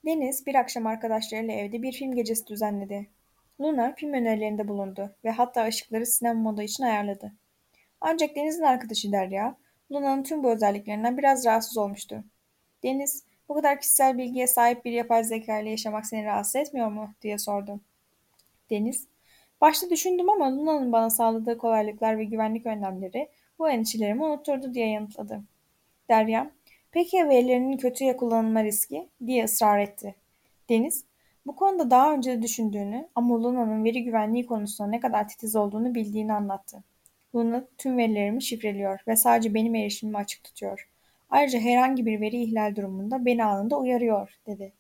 Deniz bir akşam arkadaşlarıyla evde bir film gecesi düzenledi. Luna film önerilerinde bulundu ve hatta ışıkları sinema modu için ayarladı. Ancak Deniz'in arkadaşı Derya, Luna'nın tüm bu özelliklerinden biraz rahatsız olmuştu. Deniz, bu kadar kişisel bilgiye sahip bir yapay zeka ile yaşamak seni rahatsız etmiyor mu? Diye sordu. Deniz, başta düşündüm ama Luna'nın bana sağladığı kolaylıklar ve güvenlik önlemleri bu endişelerimi unutturdu diye yanıtladı. Derya, peki ya verilerinin kötüye kullanılma riski diye ısrar etti. Deniz, bu konuda daha önce de düşündüğünü ama Luna'nın veri güvenliği konusunda ne kadar titiz olduğunu bildiğini anlattı. Luna tüm verilerimi şifreliyor ve sadece benim erişimimi açık tutuyor. Ayrıca herhangi bir veri ihlal durumunda beni anında uyarıyor, dedi.